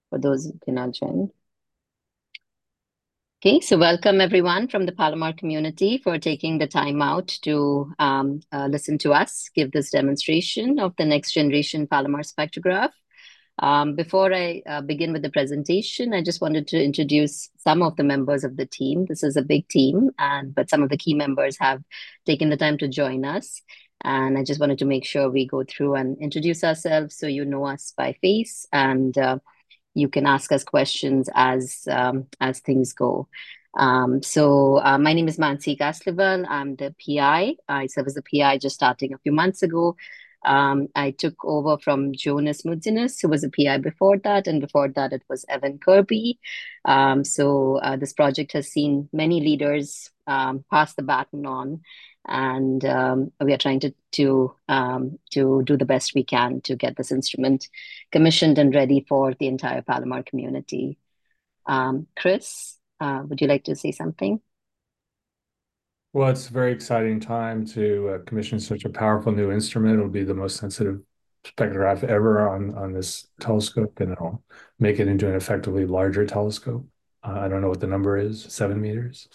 for those who cannot join. Okay, so welcome everyone from the Palomar community for taking the time out to listen to us give this demonstration of the next generation Palomar spectrograph. Before I begin with the presentation, I just wanted to introduce some of the members of the team. This is a big team, but some of the key members have taken the time to join us. And I just wanted to make sure we go through and introduce ourselves so you know us by face, and you can ask us questions as things go. My name is Mansi Kaslival. I'm the PI. I serve as the PI just starting a few months ago. I took over from Jonas Mudzinis, who was a PI before that, and before that it was Evan Kirby. This project has seen many leaders pass the baton on, and we are trying to do the best we can to get this instrument commissioned and ready for the entire Palomar community. Chris, would you like to say something? Well, it's a very exciting time to commission such a powerful new instrument. It'll be the most sensitive spectrograph ever on this telescope, and it'll make it into an effectively larger telescope. I don't know what the number is, 7 meters.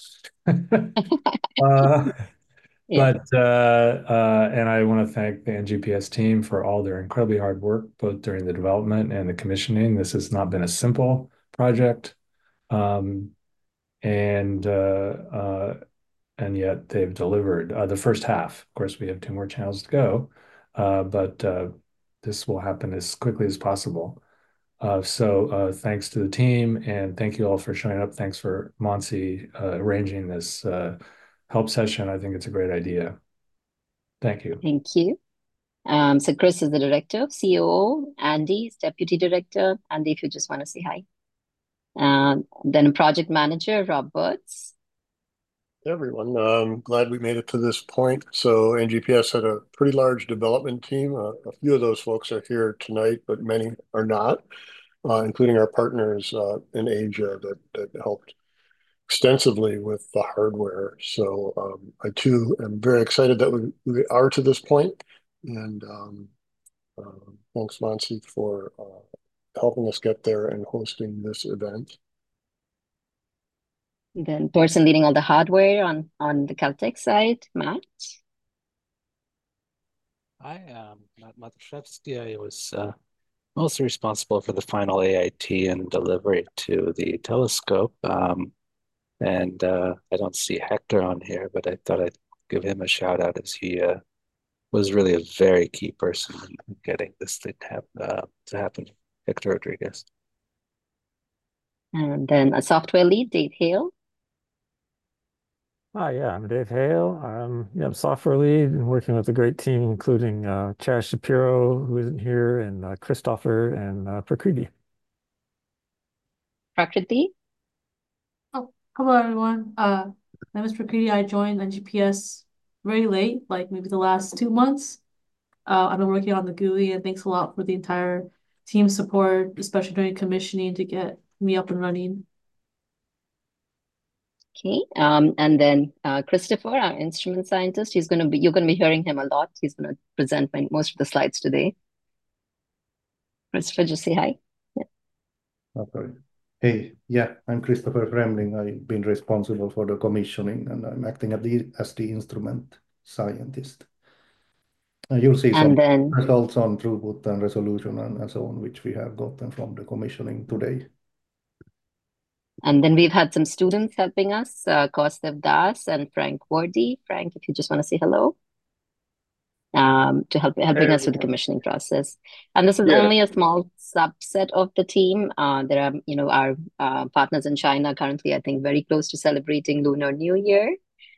Uh, Yeah, and I want to thank the NGPS team for all their incredibly hard work, both during the development and the commissioning. This has not been a simple project. Um, and and yet they've delivered the first half. Of course, we have two more channels to go, but this will happen as quickly as possible. Thanks to the team, and thank you all for showing up. Thanks for Monsi arranging this help session. I think it's a great idea. Thank you. thank you. So Chris is the director, COO. Andy is deputy director. Andy, if you just want to say hi. Then project manager, Rob Burtz. Hey, everyone. Glad we made it to this point. So NGPS had a pretty large development team. A few of those folks are here tonight, but many are not, including our partners in Asia that helped extensively with the hardware. So I too am very excited that we are to this point. And thanks, Mansi, for helping us get there and hosting this event. Then person leading all the hardware on the Caltech side, Matt. I am Matt Matuszewski. I was mostly responsible for the final AIT and delivery to the telescope. I don't see Hector on here, but I thought I'd give him a shout out as he was really a very key person in getting this thing to happen. Hector Rodriguez. And then a software lead, Dave Hale. Hi, yeah, I'm Dave Hale. I'm software lead and working with a great team, including Chaz Shapiro, who isn't here, and Christopher and Prakriti. Prakriti. Oh, hello everyone. My name is Prakriti. I joined NGPS very late, like maybe the last 2 months. I've been working on the GUI, and thanks a lot for the entire team support, especially during commissioning to get me up and running. Okay. And then Christopher, our instrument scientist, you're gonna be hearing him a lot. He's gonna present most of the slides today. Christopher, just say hi. Yeah. Oh, sorry. Hey, yeah, I'm Christopher Fremling. I've been responsible for the commissioning, and I'm acting as the instrument scientist. You'll see And some then results on throughput and resolution and so on, which we have gotten from the commissioning today. we've had some students helping us, Kaustav Das and Frank Wardy. Frank, if you just want to say hello, helping Hey, us with the everyone. commissioning process. And this is Yeah, only a small subset of the team. There are, our partners in China currently, I think, very close to celebrating Lunar New Year.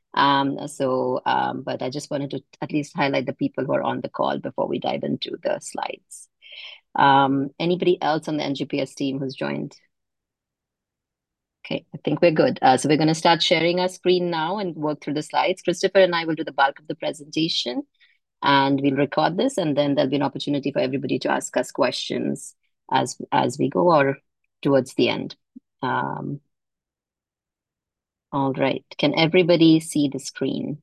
But I just wanted to at least highlight the people who are on the call before we dive into the slides. Anybody else on the NGPS team who's joined? Okay, I think we're good. So we're going to start sharing our screen now and work through the slides. Christopher and I will do the bulk of the presentation, and we'll record this, and then there'll be an opportunity for everybody to ask us questions as we go or towards the end. All right. Can everybody see the screen?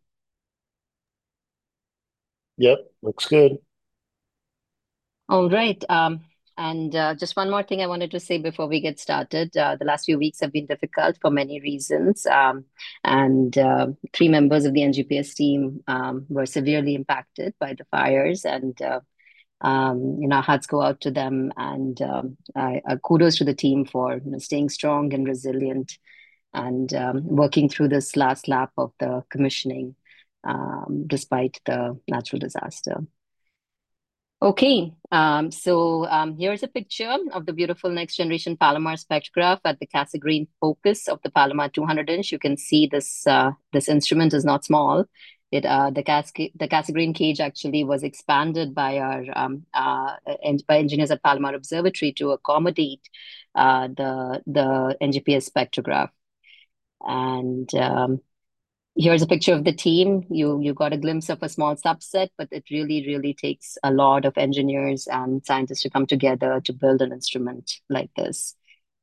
yep, looks good. All right. And just one more thing I wanted to say before we get started. The last few weeks have been difficult for many reasons. And three members of the NGPS team were severely impacted by the fires. And our hearts go out to them. And kudos to the team for staying strong and resilient and working through this last lap of the commissioning despite the natural disaster. Okay, so here's a picture of the beautiful next generation Palomar spectrograph at the Cassegrain focus of the Palomar 200-inch. You can see this this instrument is not small. The Cassegrain cage actually was expanded by our by engineers at Palomar Observatory to accommodate the NGPS spectrograph. And here's a picture of the team. You got a glimpse of a small subset, but it really takes a lot of engineers and scientists to come together to build an instrument like this.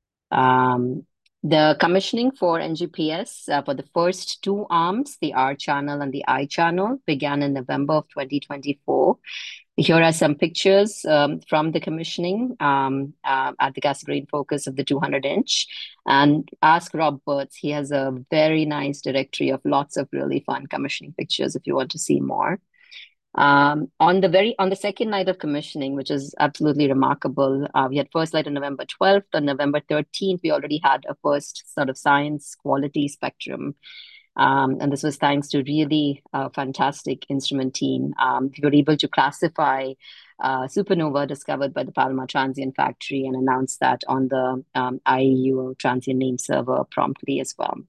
The commissioning for NGPS for the first two arms, the R channel and the I channel, began in November of 2024. Here are some pictures from the commissioning at the Cassegrain focus of the 200-inch. And ask Rob Burtz. He has a very nice directory of lots of really fun commissioning pictures if you want to see more. On the second night of commissioning, which is absolutely remarkable, we had first light on November 12th. On November 13th, we already had a first sort of science quality spectrum. And this was thanks to really fantastic instrument team. We were able to classify supernova discovered by the Palomar Transient Factory and announce that on the IAU Transient Name Server promptly as well.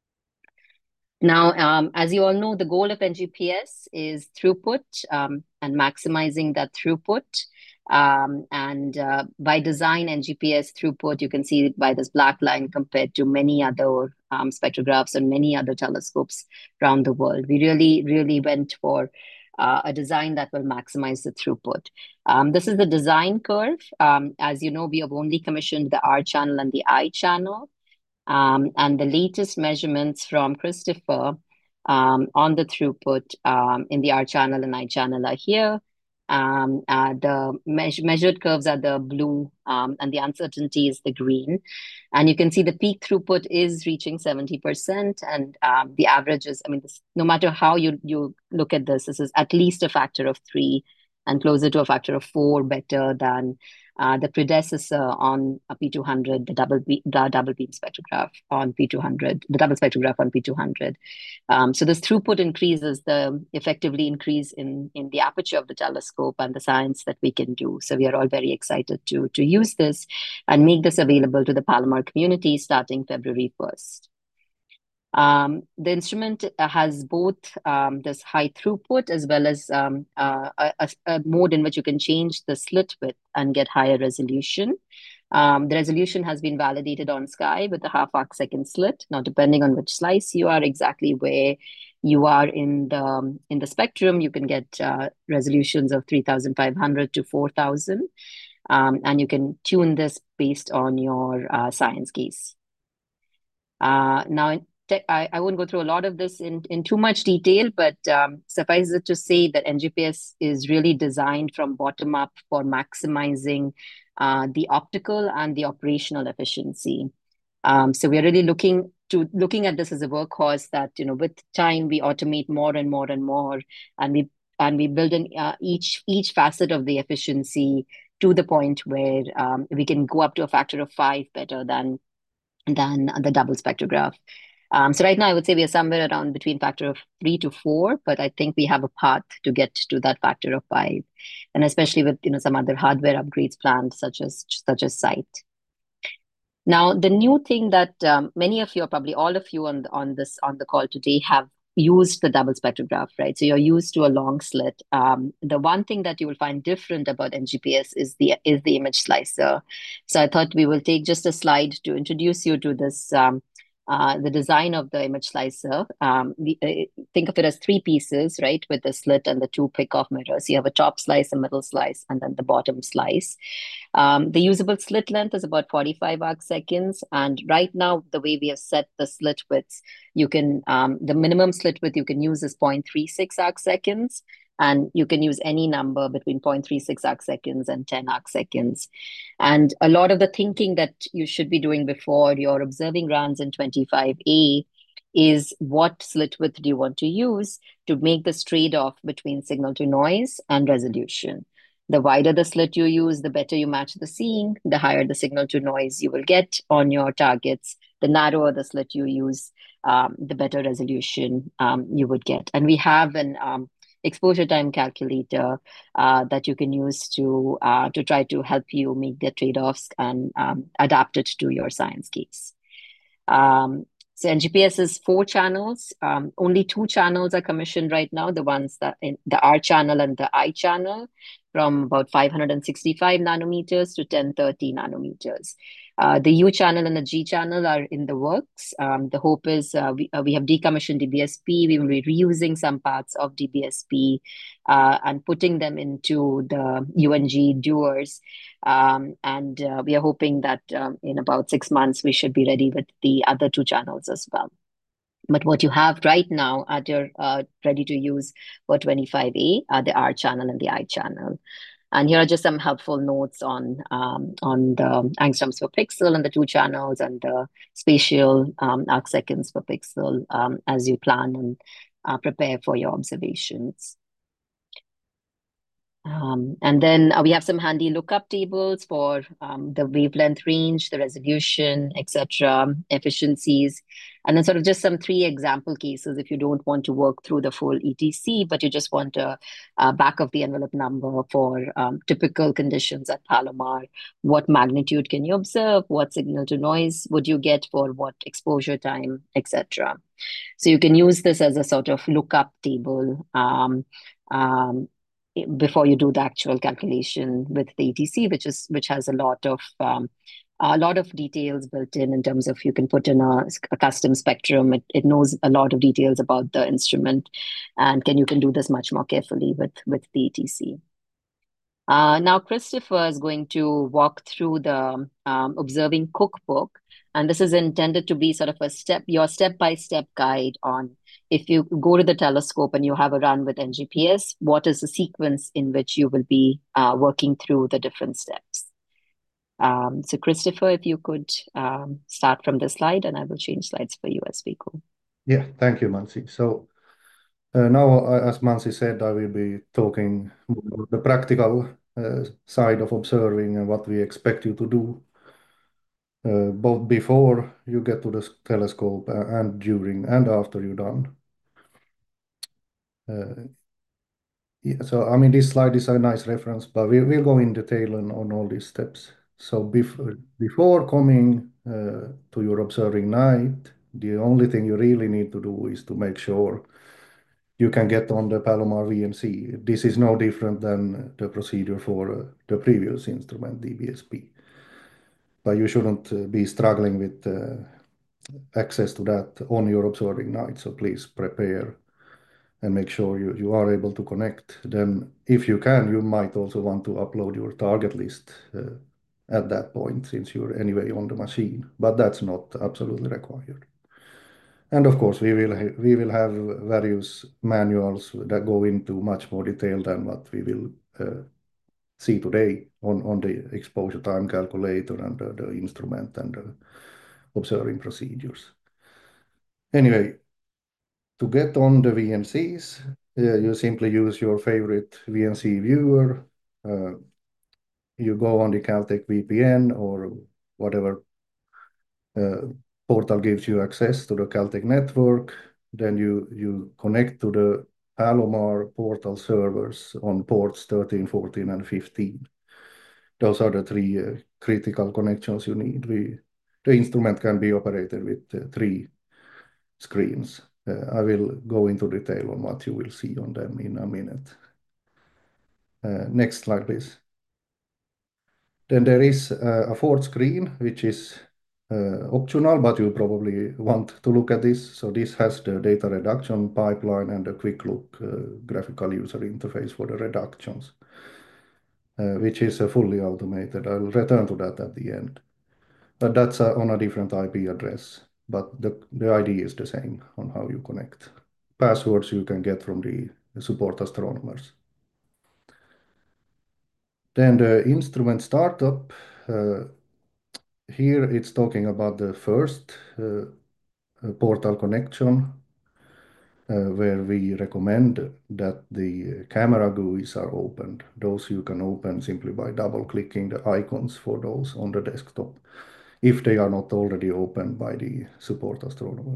Now, as you all know, the goal of NGPS is throughput and maximizing that throughput. By design, NGPS throughput, you can see it by this black line compared to many other spectrographs and many other telescopes around the world. We really went for a design that will maximize the throughput. This is the design curve. As you know, we have only commissioned the R channel and the I channel. And the latest measurements from Christopher on the throughput in the R channel and I channel are here. The measured curves are the blue and the uncertainty is the green. And you can see the peak throughput is reaching 70%. And the average is, no matter how you look at this is at least a factor of 3 and closer to a factor of 4 better than the predecessor on a P200, the double beam spectrograph on P200, the double spectrograph on P200. So this throughput increases the effectively increase in the aperture of the telescope and the science that we can do. So we are all very excited to use this and make this available to the Palomar community starting February 1st. The instrument has both this high throughput as well as a mode in which you can change the slit width and get higher resolution. The resolution has been validated on Sky with a half arc second slit. Now, depending on which slice you are, exactly where you are in the spectrum, you can get resolutions of 3,500 to 4,000. And you can tune this based on your science case. Now, I won't go through a lot of this in too much detail, but suffice it to say that NGPS is really designed from bottom up for maximizing the optical and the operational efficiency. So we're really looking at this as a workhorse that, with time we automate more and more and more, and we build in each facet of the efficiency to the point where we can go up to a factor of 5 better than the double spectrograph. So right now, I would say we are somewhere around between factor of 3 to 4, but I think we have a path to get to that factor of 5, and especially with some other hardware upgrades planned, such as SITE. Now, the new thing that many of you, or probably all of you on the call today, have used the double spectrograph, right? So you're used to a long slit. The one thing that you will find different about NGPS is the image slicer. So I thought we will take just a slide to introduce you to this. The design of the image slicer. Think of it as 3 pieces, right? With the slit and the 2 pick-off mirrors. You have a top slice, a middle slice, and then the bottom slice. The usable slit length is about 45 arc seconds. And right now, the way we have set the slit widths, you can, the minimum slit width you can use is 0.36 arc seconds. And you can use any number between 0.36 arc seconds and 10 arc seconds. And a lot of the thinking that you should be doing before your observing runs in 25A is what slit width do you want to use to make this trade-off between signal to noise and resolution. The wider the slit you use, the better you match the seeing, the higher the signal to noise you will get on your targets. The narrower the slit you use, the better resolution you would get. And we have an exposure time calculator that you can use to try to help you make the trade-offs and adapt it to your science case. So NGPS is 4 channels. Only 2 channels are commissioned right now, the ones that in the R channel and the I channel, from about 565 nanometers to 1030 nanometers. The U channel and the G channel are in the works. The hope is we have decommissioned DBSP. We will be reusing some parts of DBSP and putting them into the UNG doers. And we are hoping that in about 6 months, we should be ready with the other 2 channels as well. But what you have right now at your ready to use for 25A are the R channel and the I channel. And here are just some helpful notes on the angstroms per pixel and the 2 channels and the spatial arc seconds per pixel as you plan and prepare for your observations. And then we have some handy lookup tables for the wavelength range, the resolution, etc., efficiencies, and then sort of just some 3 example cases if you don't want to work through the full ETC, but you just want a back of the envelope number for typical conditions at Palomar. What magnitude can you observe? What signal to noise would you get for what exposure time, etc. So you can use this as a sort of lookup table before you do the actual calculation with the ETC, which has a lot of details built in terms of you can put in a custom spectrum. It knows a lot of details about the instrument, and you can do this much more carefully with the ETC. Now Christopher is going to walk through the observing cookbook, and this is intended to be sort of your step-by-step guide on if you go to the telescope and you have a run with NGPS, what is the sequence in which you will be working through the different steps. So Christopher, if you could start from this slide, and I will change slides for you as we go. Yeah, thank you, Mansi. So now, as Mansi said, I will be talking about the practical side of observing and what we expect you to do both before you get to the telescope and during and after you're done. Yeah, so I mean, this slide is a nice reference, but we'll go in detail on all these steps. So before coming to your observing night, the only thing you really need to do is to make sure you can get on the Palomar VNC. This is no different than the procedure for the previous instrument, DBSP. But you shouldn't be struggling with access to that on your observing night. So please prepare and make sure you are able to connect. Then if you can, you might also want to upload your target list at that point, since you're anyway on the machine, but that's not absolutely required. And of course, we will have various manuals that go into much more detail than what we will see today on the exposure time calculator and the instrument and the observing procedures. Anyway, to get on the VNCs, you simply use your favorite VNC viewer. You go on the Caltech VPN or whatever portal gives you access to the Caltech network. Then you connect to the Palomar portal servers on ports 13, 14, and 15. Those are the 3 critical connections you need. The instrument can be operated with 3 screens. I will go into detail on what you will see on them in a minute. Next slide, please. Then there is a 4th screen, which is optional, but you probably want to look at this. So this has the data reduction pipeline and a quick look graphical user interface for the reductions, which is fully automated. I'll return to that at the end. But that's on a different IP address, but the idea is the same on how you connect. Passwords you can get from the support astronomers. Then the instrument startup, here it's talking about the first portal connection, where we recommend that the camera GUIs are opened. Those you can open simply by double-clicking the icons for those on the desktop, if they are not already opened by the support astronomer.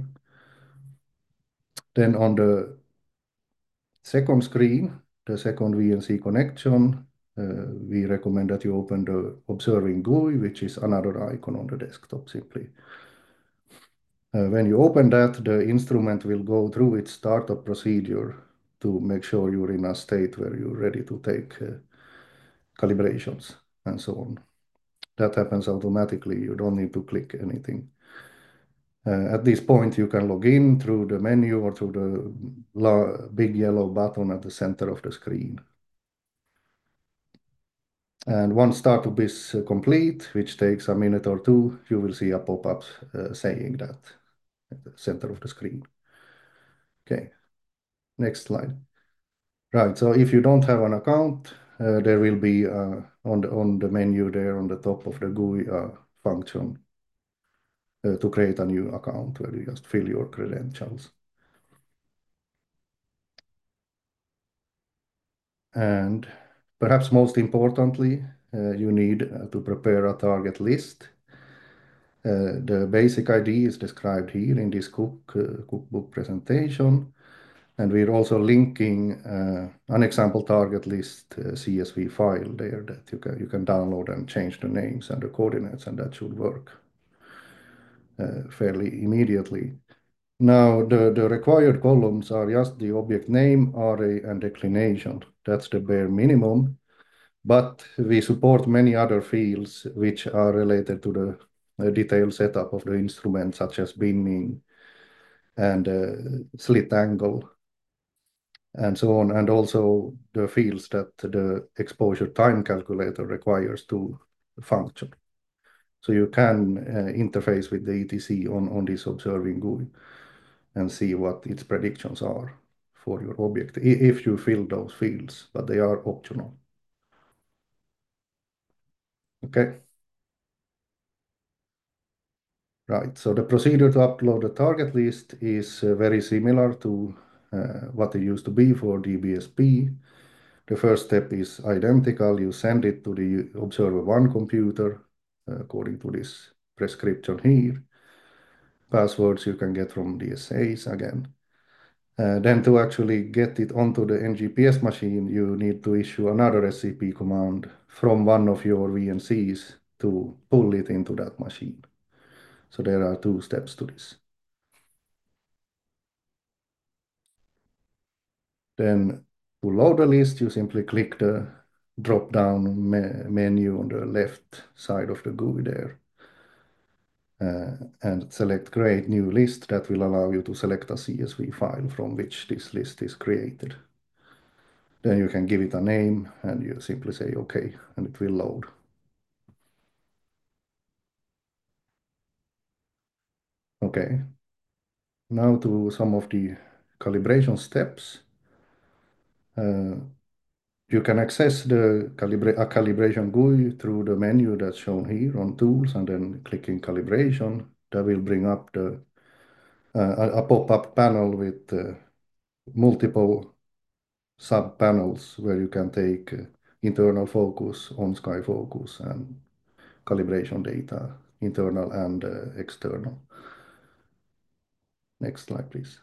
Then on the second screen, the second VNC connection, we recommend that you open the observing GUI, which is another icon on the desktop simply. When you open that, the instrument will go through its startup procedure to make sure you're in a state where you're ready to take calibrations and so on. That happens automatically. You don't need to click anything. At this point, you can log in through the menu or through the big yellow button at the center of the screen. And once startup is complete, which takes a minute or two, you will see a pop-up saying that at the center of the screen. Okay, next slide. Right, so if you don't have an account, there will be on the menu there on the top of the GUI function to create a new account where you just fill your credentials. And perhaps most importantly, you need to prepare a target list. The basic ID is described here in this cookbook presentation. And we're also linking an example target list CSV file there that you can download and change the names and the coordinates, and that should work fairly immediately. Now, the required columns are just the object name, array, and declination. That's the bare minimum. But we support many other fields which are related to the detailed setup of the instrument, such as binning and slit angle, and so on, and also the fields that the exposure time calculator requires to function. So you can interface with the ETC on this observing GUI and see what its predictions are for your object, if you fill those fields, but they are optional. Okay. Right, so the procedure to upload the target list is very similar to what it used to be for DBSP. The first step is identical. You send it to the Observer1 computer according to this prescription here. Passwords you can get from DSAs again. Then to actually get it onto the NGPS machine, you need to issue another SCP command from one of your VNCs to pull it into that machine. So there are two steps to this. Then to load the list, you simply click the drop-down menu on the left side of the GUI there. And select Create New List. That will allow you to select a CSV file from which this list is created. Then you can give it a name and you simply say OK, and it will load. Okay. Now to some of the calibration steps. You can access the calibration GUI through the menu that's shown here on Tools, and then clicking Calibration. That will bring up a pop-up panel with multiple sub-panels where you can take internal focus, on-sky focus, and calibration data, internal and external. Next slide, please.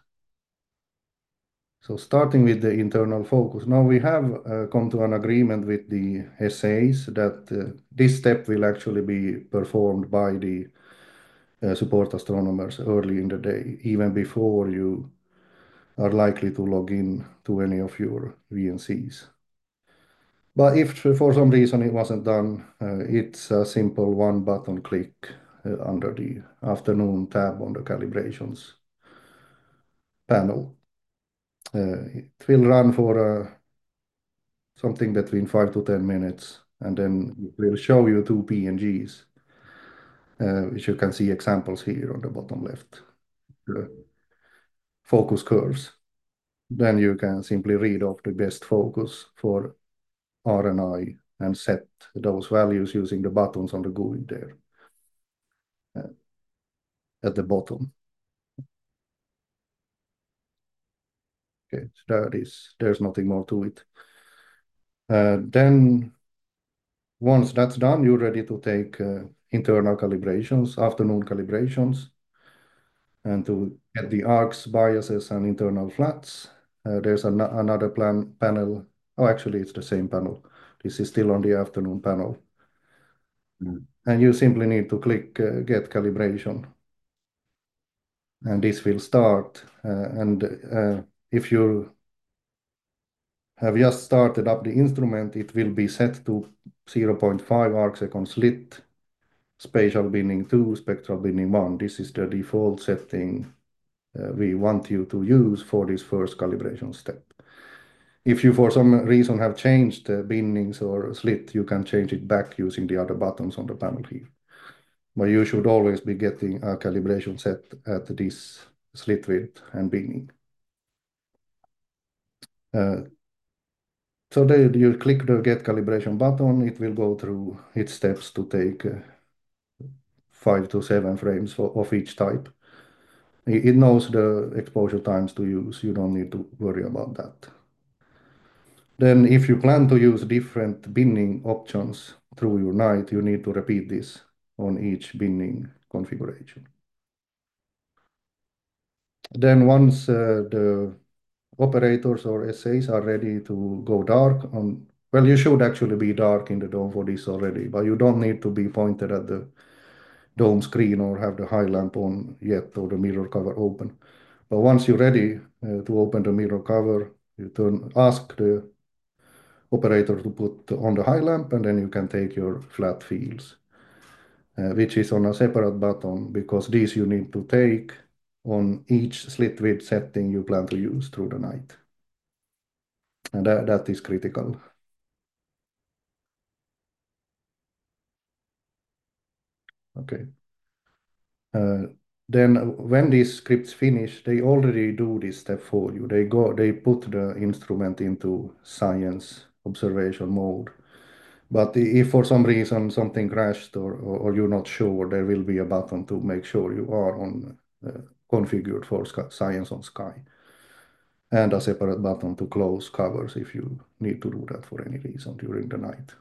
So starting with the internal focus, now we have come to an agreement with the SAs that this step will actually be performed by the support astronomers early in the day, even before you are likely to log in to any of your VNCs. But if for some reason it wasn't done, it's a simple one button click under the afternoon tab on the calibrations panel. It will run for something between 5 to 10 minutes, and then it will show you two PNGs, which you can see examples here on the bottom left, the focus curves. then you can simply read off the best focus for R and I and set those values using the buttons on the GUI there at the bottom. Okay, so there's nothing more to it. Then once that's done, you're ready to take internal calibrations, afternoon calibrations, and to get the arcs, biases, and internal flats. There's another panel. Oh, actually, it's the same panel. This is still on the afternoon panel. And you simply need to click Get Calibration. And this will start. If you have just started up the instrument, it will be set to 0.5 arcsecond slit, spatial binning 2, spectral binning 1. This is the default setting we want you to use for this first calibration step. If you, for some reason, have changed binnings or slit, you can change it back using the other buttons on the panel here. But you should always be getting a calibration set at this slit width and binning. So there you click the Get Calibration button, it will go through its steps to take 5 to 7 frames of each type. It knows the exposure times to use, you don't need to worry about that. Then if you plan to use different binning options through your night, you need to repeat this on each binning configuration. Then once the operators or SAs are ready to go dark well, you should actually be dark in the dome for this already, but you don't need to be pointed at the dome screen or have the high lamp on yet or the mirror cover open. But once you're ready to open the mirror cover, you ask the operator to put on the high lamp, and then you can take your flat fields, which is on a separate button because these you need to take on each slit width setting you plan to use through the night. And that is critical. Okay. Then when these scripts finish, they already do this step for you. They put the instrument into science observation mode. But if for some reason something crashed or you're not sure, there will be a button to make sure you are on configured for science on sky, and a separate button to close covers if you need to do that for any reason during the night.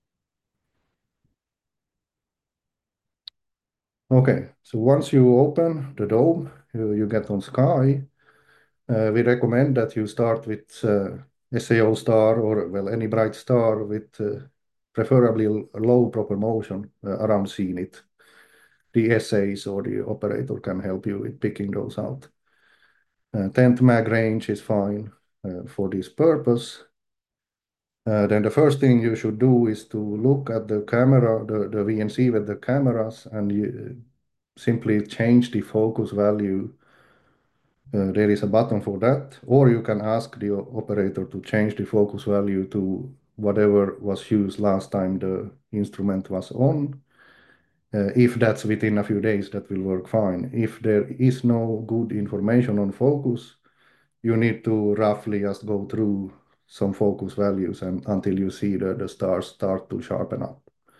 Okay, so once you open the dome, you get on sky. We recommend that you start with SAO star or, well, any bright star with preferably low proper motion around zenith. The SAs or the operator can help you with picking those out. 10th mag range is fine for this purpose. Then the first thing you should do is to look at the camera, the VNC with the cameras, and you simply change the focus value. There is a button for that, or you can ask the operator to change the focus value to whatever was used last time the instrument was on. If that's within a few days, that will work fine. If there is no good information on focus, you need to roughly just go through some focus values until you see the stars start to sharpen up.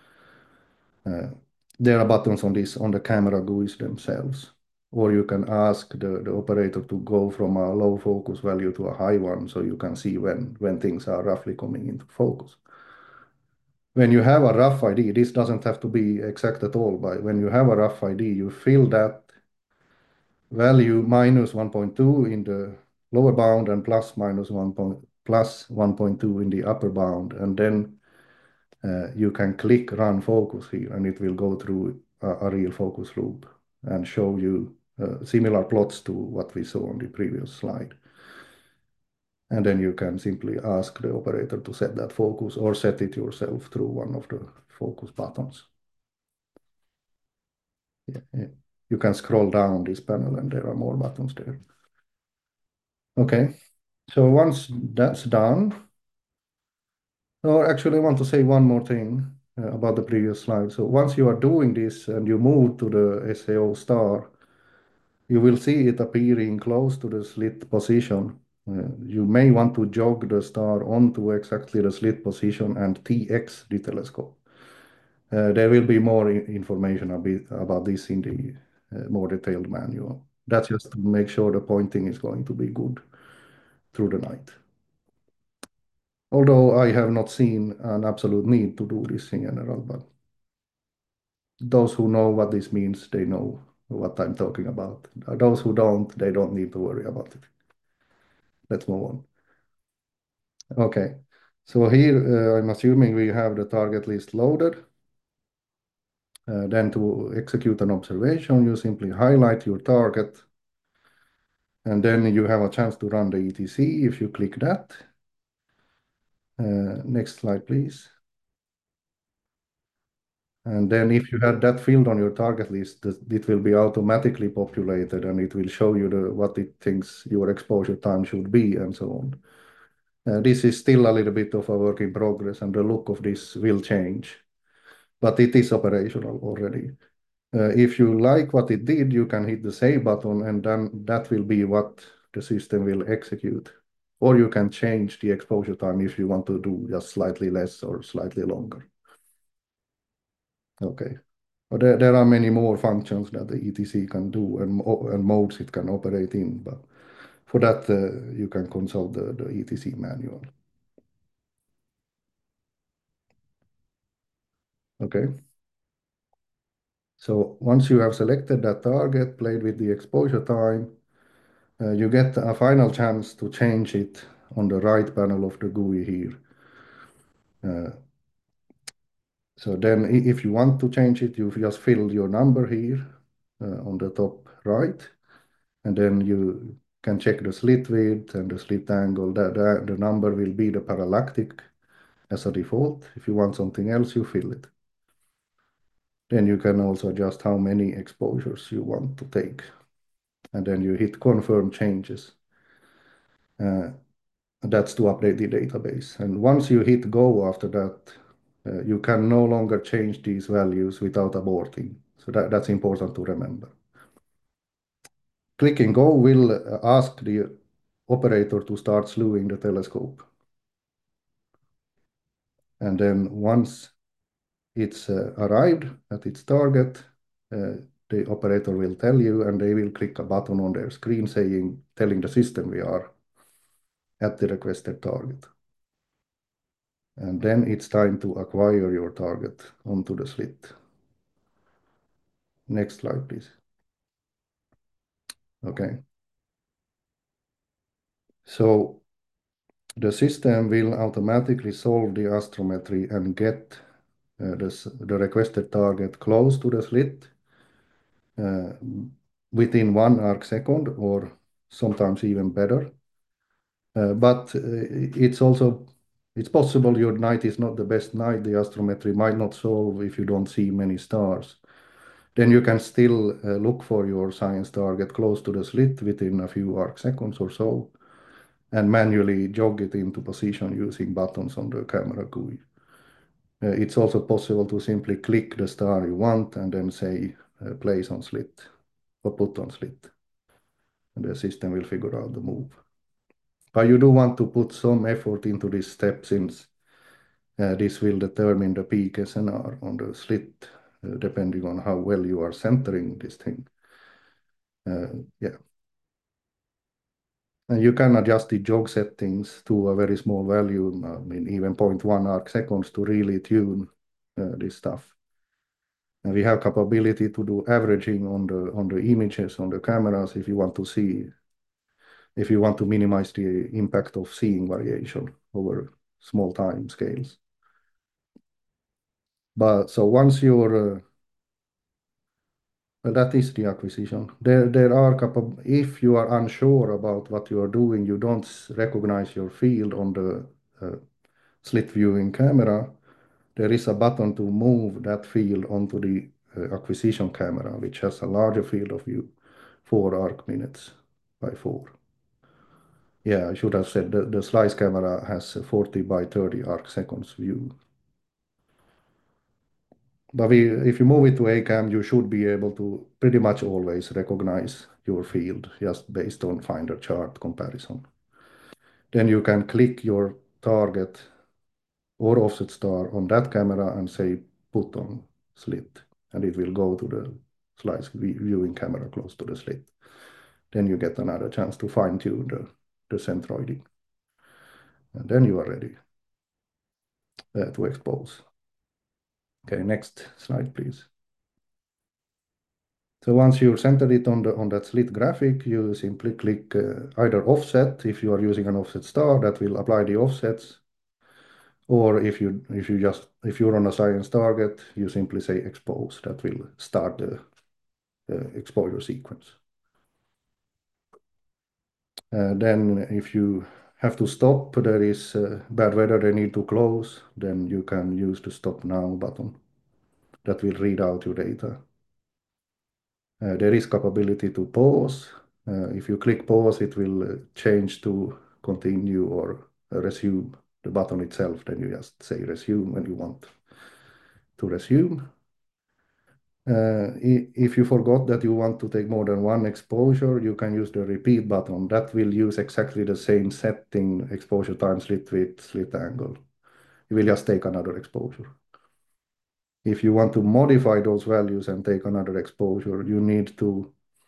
There are buttons on the camera GUIs themselves, or you can ask the operator to go from a low focus value to a high one so you can see when things are roughly coming into focus. When you have a rough ID, this doesn't have to be exact at all, but when you have a rough ID, you fill that value minus 1.2 in the lower bound and plus 1.2 in the upper bound, and then you can click Run Focus here, and it will go through a real focus loop and show you similar plots to what we saw on the previous slide. And then you can simply ask the operator to set that focus or set it yourself through one of the focus buttons. Yeah. You can scroll down this panel and there are more buttons there. Okay, so once that's done, or actually I want to say one more thing about the previous slide. So once you are doing this and you move to the SAO star, you will see it appearing close to the slit position You may want to jog the star onto exactly the slit position and TX the telescope. There will be more information about this in the more detailed manual. That's just to make sure the pointing is going to be good through the night. Although I have not seen an absolute need to do this in general, but those who know what this means, they know what I'm talking about. Those who don't, they don't need to worry about it. Let's move on. Okay, so here I'm assuming we have the target list loaded. Then to execute an observation, you simply highlight your target, and then you have a chance to run the ETC if you click that. Next slide, please. And then if you had that field on your target list, it will be automatically populated and it will show you what it thinks your exposure time should be and so on. This is still a little bit of a work in progress and the look of this will change, but it is operational already. If you like what it did, you can hit the save button and then that will be what the system will execute. Or you can change the exposure time if you want to do just slightly less or slightly longer. Okay. But there are many more functions that the ETC can do and modes it can operate in. But for that, you can consult the ETC manual. Okay. So once you have selected that target, played with the exposure time, you get a final chance to change it on the right panel of the GUI here. So then if you want to change it, you just fill your number here on the top right, and then you can check the slit width and the slit angle. The number will be the parallactic as a default. If you want something else, you fill it. Then you can also adjust how many exposures you want to take. And then you hit confirm changes. That's to update the database. And once you hit go after that, you can no longer change these values without aborting. So that's important to remember. Clicking go will ask the operator to start slewing the telescope. And then once it's arrived at its target, the operator will tell you and they will click a button on their screen telling the system we are at the requested target. And then it's time to acquire your target onto the slit. Next slide, please. Okay. So the system will automatically solve the astrometry and get the requested target close to the slit within 1 arc second or sometimes even better. But it's possible your night is not the best night. The astrometry might not solve if you don't see many stars. Then you can still look for your science target close to the slit within a few arc seconds or so, and manually jog it into position using buttons on the camera GUI. It's also possible to simply click the star you want and then say place on slit or put on slit. And the system will figure out the move. But you do want to put some effort into this step since this will determine the peak SNR on the slit depending on how well you are centering this thing. Yeah. And you can adjust the jog settings to a very small value, I mean, even 0.1 arc seconds to really tune this stuff. And we have capability to do averaging on the images on the cameras if you want to minimize the impact of seeing variation over small time scales. But so once you're well, that is the acquisition. If you are unsure about what you are doing, you don't recognize your field on the slit viewing camera, there is a button to move that field onto the acquisition camera, which has a larger field of view, 4 arc minutes by 4. Yeah, I should have said the slice camera has 40 by 30 arc seconds view. But if you move it to ACAM, you should be able to pretty much always recognize your field just based on Finder chart comparison. Then you can click your target or offset star on that camera and say put on slit, and it will go to the slice viewing camera close to the slit. Then you get another chance to fine tune the centroiding. And then you are ready to expose. Okay, next slide, please. So once you centered it on that slit graphic, you simply click either offset. If you are using an offset star, that will apply the offsets. Or if you're on a science target, you simply say expose. That will start the exposure sequence. Then if you have to stop, there is bad weather, they need to close, then you can use the stop now button. That will read out your data. There is capability to pause. If you click pause, it will change to continue or resume the button itself. Then you just say resume when you want to resume. If you forgot that you want to take more than one exposure, you can use the repeat button. That will use exactly the same setting, exposure time, slit width, slit angle. You will just take another exposure. If you want to modify those values and take another exposure, you need to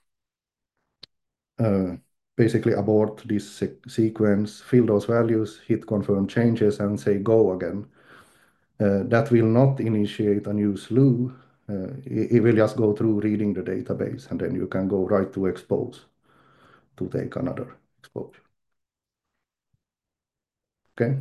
basically abort this sequence, fill those values, hit confirm changes, and say go again. That will not initiate a new slew. It will just go through reading the database, and then you can go right to expose to take another exposure. Okay.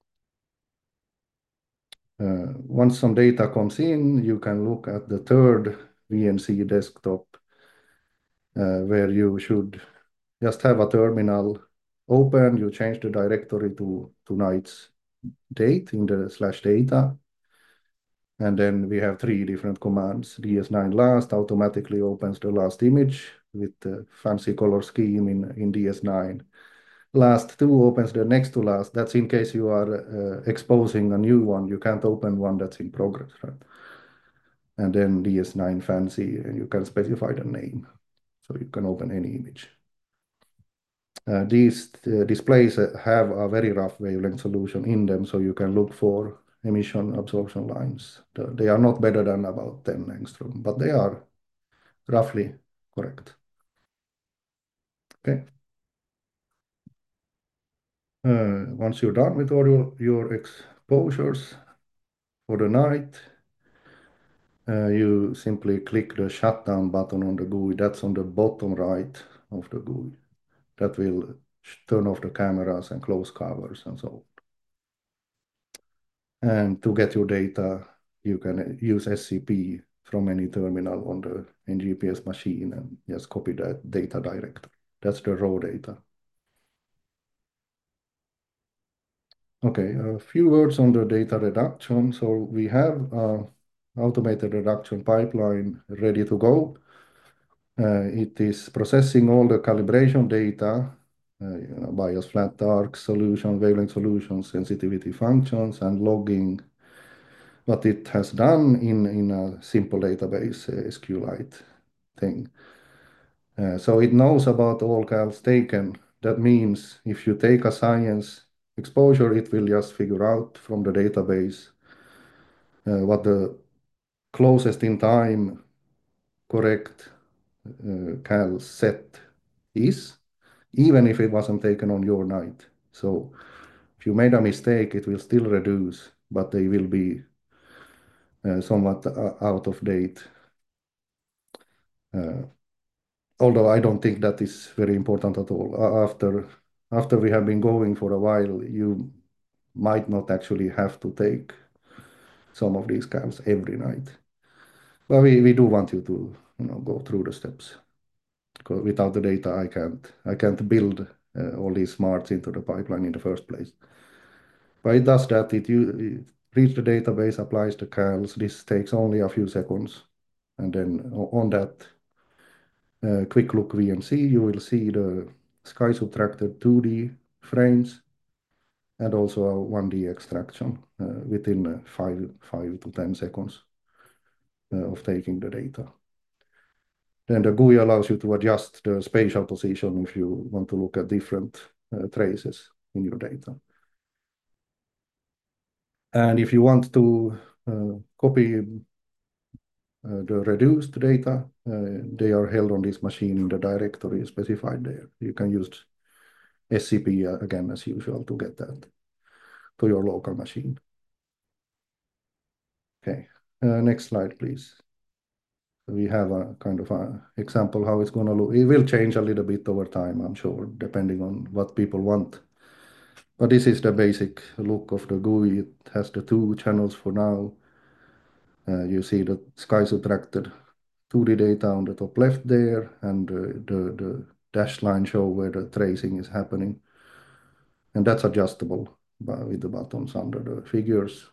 Once some data comes in, you can look at the third VNC desktop, where you should just have a terminal open. You change the directory to tonight's date in the /data. And then we have 3 different commands. DS9 last automatically opens the last image with the fancy color scheme in DS9. Last 2 opens the next to last. That's in case you are exposing a new one. You can't open one that's in progress, right? And then DS9 fancy, and you can specify the name. So you can open any image. These displays have a very rough wavelength solution in them, so you can look for emission absorption lines. They are not better than about 10 angstrom, but they are roughly correct. Okay. Once you're done with all your exposures for the night, you simply click the shutdown button on the GUI. That's on the bottom right of the GUI. That will turn off the cameras and close covers and so on. And to get your data, you can use SCP from any terminal on the NGPS machine and just copy that data directly. That's the raw data. Okay, a few words on the data reduction. So we have automated reduction pipeline ready to go. It is processing all the calibration data, bias, flat, dark solution, wavelength solutions, sensitivity functions, and logging what it has done in a simple database SQLite thing. So it knows about all cals taken. That means if you take a science exposure, it will just figure out from the database what the closest in time correct cal set is, even if it wasn't taken on your night. So if you made a mistake, it will still reduce, but they will be somewhat out of date. Although I don't think that is very important at all. After we have been going for a while, you might not actually have to take some of these cals every night. But we do want you to go through the steps. Because without the data, I can't build all these smarts into the pipeline in the first place. But it does that. It reads the database, applies the cals. This takes only a few seconds. And then on that quick look VNC, you will see the sky subtracted 2D frames and also a 1D extraction within 5 to 10 seconds of taking the data. Then the GUI allows you to adjust the spatial position if you want to look at different traces in your data. And if you want to copy the reduced data, they are held on this machine in the directory specified there. You can use SCP again as usual to get that to your local machine. Okay, next slide, please. We have a kind of a example how it's going to look. It will change a little bit over time, I'm sure, depending on what people want. But this is the basic look of the GUI. It has the 2 channels for now. You see the sky subtracted 2D data on the top left there, and the dashed line show where the tracing is happening. And that's adjustable with the buttons under the figures.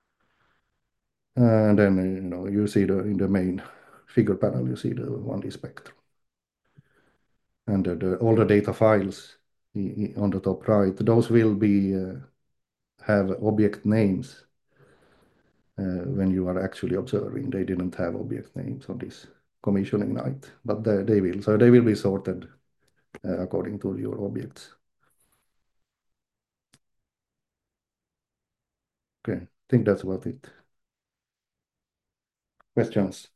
And then you see in the main figure panel, you see the 1D spectrum. And all the data files on the top right, those will have object names when you are actually observing. They didn't have object names on this commissioning night, but they will. So they will be sorted according to your objects. Okay, I think that's about it. Questions?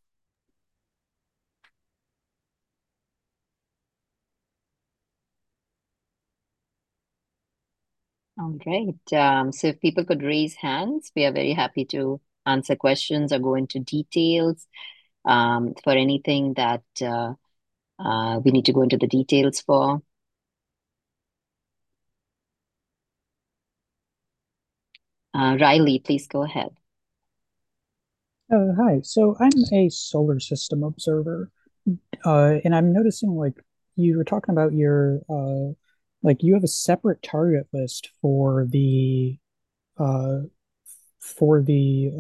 All right. So if people could raise hands, we are very happy to answer questions or go into details for anything that we need to go into the details for. Riley, please go ahead. Hi. So I'm a solar system observer, and I'm noticing like you were talking about your like you have a separate target list uh for the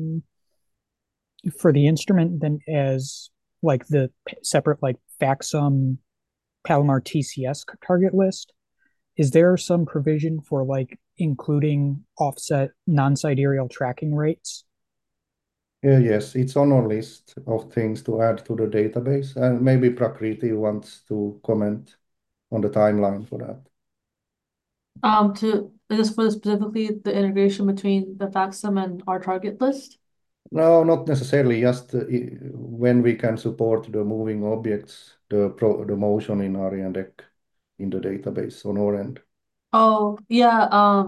instrument than as like the separate like Faxum Palomar TCS target list. Is there some provision for like including offset non-sidereal tracking rates? Yes, it's on our list of things to add to the database, and maybe Prakriti wants to comment on the timeline for that. Just for specifically the integration between the Faxum and our target list? No, not necessarily. Just when we can support the moving objects, the motion in ArianeDEC in the database on our end. Oh, yeah.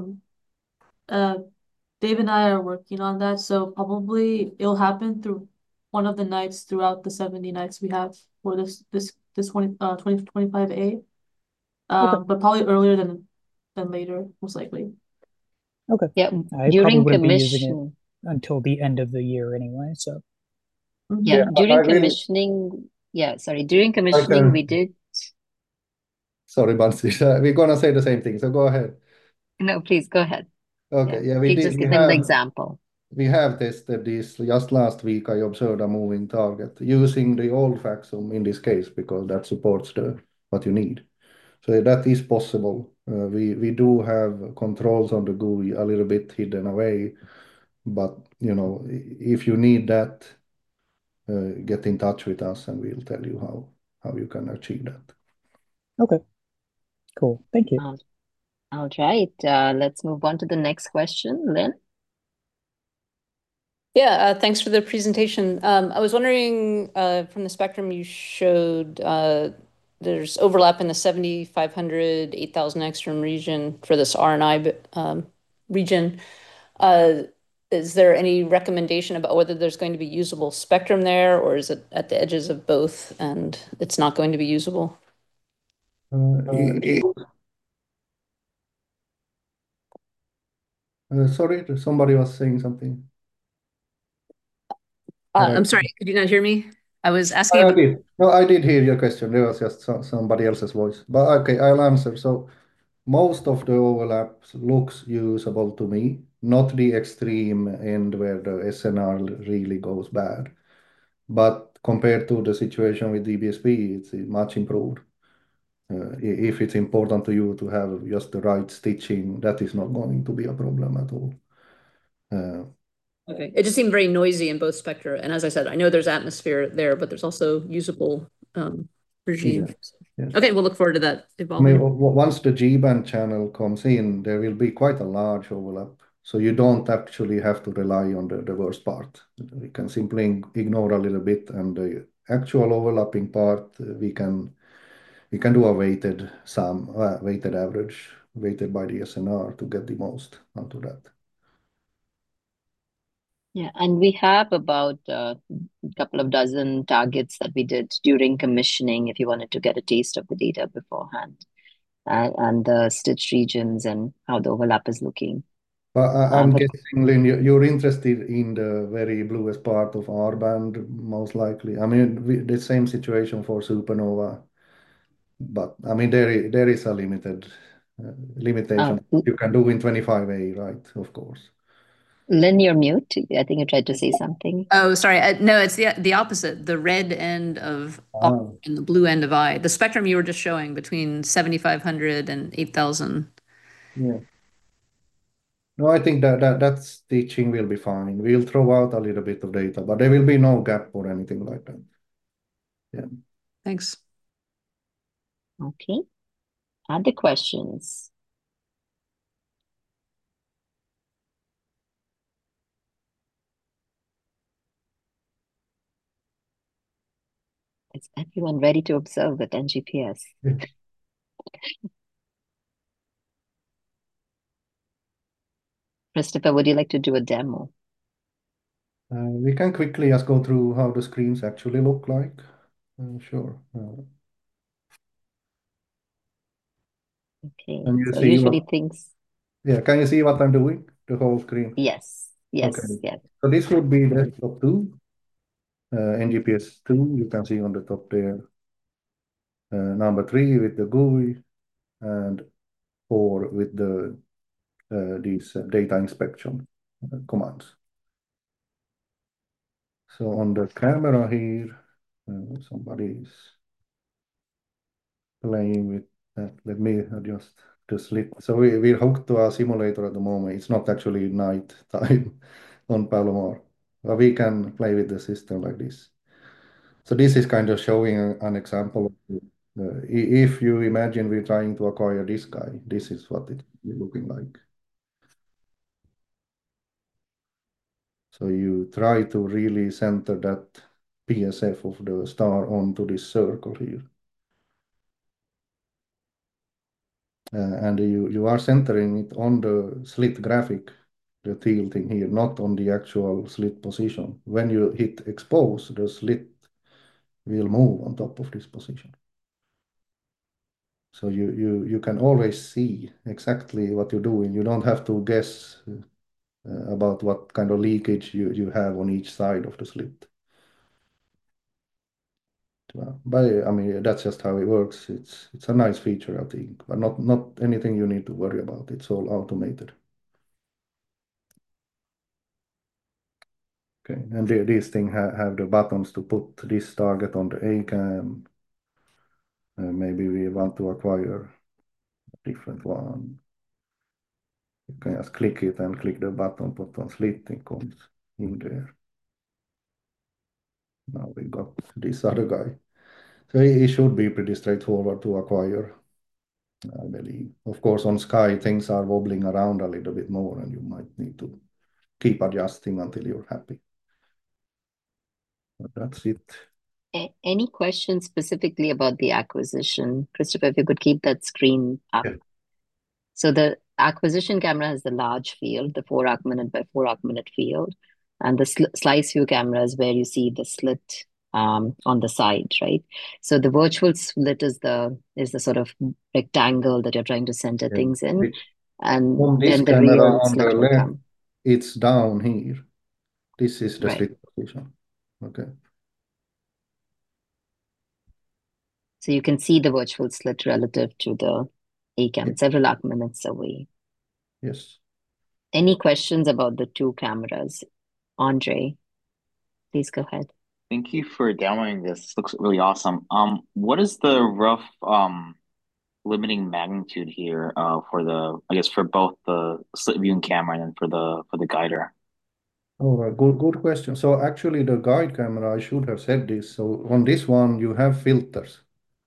Dave and I are working on that, so probably it'll happen through one of the nights throughout the 70 nights we have for this 2025A. Okay. But probably earlier than later, most likely. Okay. Yeah, I probably during wouldn't be using it commission. until the end of the year anyway. So Yeah, Yeah, during I will. commissioning. Yeah, sorry. During I commissioning, we can. did. Sorry, Bansi. We're gonna say the same thing. So go ahead. No, please go ahead. Yeah, Okay. Yeah, we please did. just give them the example. We have tested this just last week. I observed a moving target using the old Faxum in this case because that supports what you need. So that is possible. We do have controls on the GUI a little bit hidden away, but if you need that, get in touch with us and we'll tell you how you can achieve that. okay, cool. Thank you. All right. Let's move on to the next question. Lynn? Yeah, thanks for the presentation. I was wondering, from the spectrum you showed, there's overlap in the 7,500, 8,000 angstrom region for this RNI region. Is there any recommendation about whether there's going to be usable spectrum there, or is it at the edges of both and it's not going to be usable? Sorry, somebody was saying something. I'm sorry, could you not hear me? I was asking I about. did. No, I did hear your question. There was just somebody else's voice. But okay, I'll answer. So most of the overlap looks usable to me, not the extreme end where the SNR really goes bad. But compared to the situation with DBSP, it's much improved. If it's important to you to have just the right stitching, that is not going to be a problem at all. Okay, it just seemed very noisy in both spectra. And as I said, I know there's atmosphere there, but there's also usable regime. Yes. Okay, we'll look forward to that I evolving. mean, once the G-band channel comes in, there will be quite a large overlap. So you don't actually have to rely on the worst part. We can simply ignore a little bit, and the actual overlapping part, we can do a weighted sum, weighted average, weighted by the SNR to get the most out of that. Yeah, and we have about a couple of dozen targets that we did during commissioning if you wanted to get a taste of the data beforehand, and the stitched regions and how the overlap is looking. I'm But guessing, Lynn, you're interested in the very bluest part of R band, most likely. I mean, the same situation for supernova, but I mean, there is a limitation you can do in 25A, right? Of course. Lynn, you're mute. I think you tried to say something. Oh, sorry. No, it's the opposite. The red end of R and the blue end of I. The spectrum you were just showing between 7,500 and 8,000. Yeah. No, I think that stitching will be fine. We'll throw out a little bit of data, but there will be no gap or anything like that. Yeah. Thanks. Okay. Other questions? Is everyone ready to observe with NGPS? Yeah. Christopher, would you like to do a demo? We can quickly just go through how the screens actually look like. Sure. Okay, Can you so see usually what? things. Yeah, can you see what I'm doing? The whole screen. Yes, yes, Okay. yes. So this would be the top two. NGPS 2, you can see on the top there. Number 3 with the GUI, and 4 with these data inspection commands. So on the camera here, somebody is playing with that. Let me adjust the slit. So we're hooked to a simulator at the moment. It's not actually night time on Palomar, but we can play with the system like this. So this is kind of showing an example of if you imagine we're trying to acquire this guy, this is what it's looking like. So you try to really center that PSF of the star onto this circle here. And you are centering it on the slit graphic, the teal thing here, not on the actual slit position. When you hit expose, the slit will move on top of this position. So you can always see exactly what you're doing. You don't have to guess about what kind of leakage you have on each side of the slit. But I mean, that's just how it works. It's a nice feature, I think, but not anything you need to worry about. It's all automated. Okay, and these things have the buttons to put this target on the ACAM. Maybe we want to acquire a different one. You can just click it and click the button, put on slit, it comes in there. Now we got this other guy. So it should be pretty straightforward to acquire, I believe. Of course, on Sky, things are wobbling around a little bit more, and you might need to keep adjusting until you're happy. But that's it. Any questions specifically about the acquisition? Christopher, if you could keep that screen up. Yeah. So the acquisition camera has the large field, the 4 arc-minute by 4 arc-minute field, and the slice view camera is where you see the slit on the side, right? So the virtual slit is the sort of rectangle that you're trying to center things in, and on this then the camera real on slit the will left, come. it's down here. This is the Right. slit position. Okay. So you can see the virtual slit relative to the ACAM, several arc-minutes away. Yes. Any questions about the 2 cameras? Andre, please go ahead. Thank you for demoing this. This looks really awesome. What is the rough limiting magnitude here for I guess for both the slit viewing camera and then for the guider? All right, good question. So actually the guide camera, I should have said this. So on this one, you have filters.